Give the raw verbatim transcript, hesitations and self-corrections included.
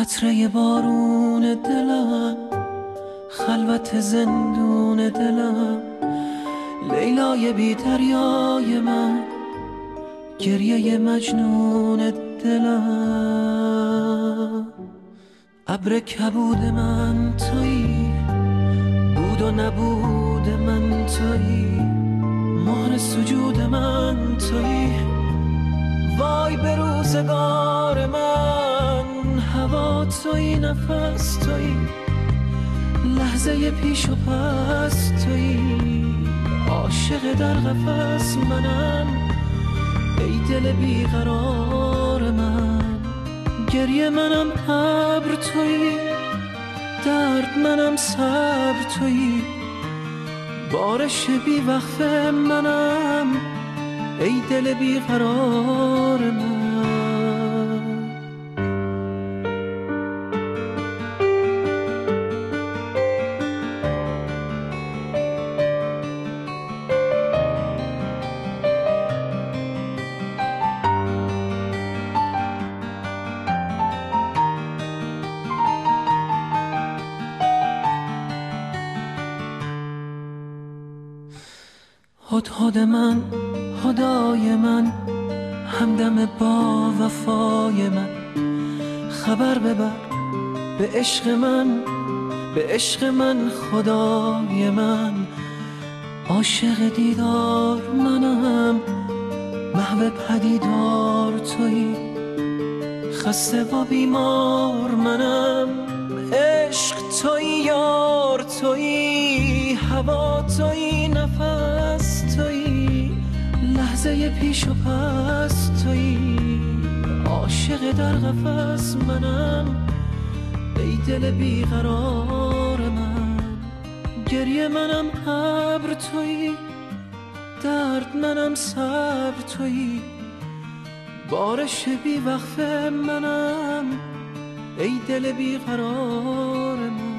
قطره بارون دلم، خلوت زندون دلم، لیلای بی دریای من، گریه مجنون دلم. ابر کبود من تویی، بود و نبود من تویی، مهر سجود من تویی. وای به روزگار من، هوا تویی، نفس تویی، لحظه پیش و پس تویی. عاشق در قفس منم، ای دل بیقرار من. گریه منم ابر تویی، درد منم صبر تویی، بارش بی وقف منم، ای دل بیقرار من. هدهد من، خدای من، همدم با وفای من، خبر ببر به عشق من، به عشق من خدای من. عاشق دیدار منم، محو پدیدار تویی، خسته و بیمار منم، عشق تویی، یار تویی، هوا تویی، نفس تویی، لحظه پیش و پس تویی. عاشق در قفس منم، ای دل بیقرار من. گریه منم ابر تویی، درد منم صبر تویی، بارش بی وقف منم، ای دل بیقرار من.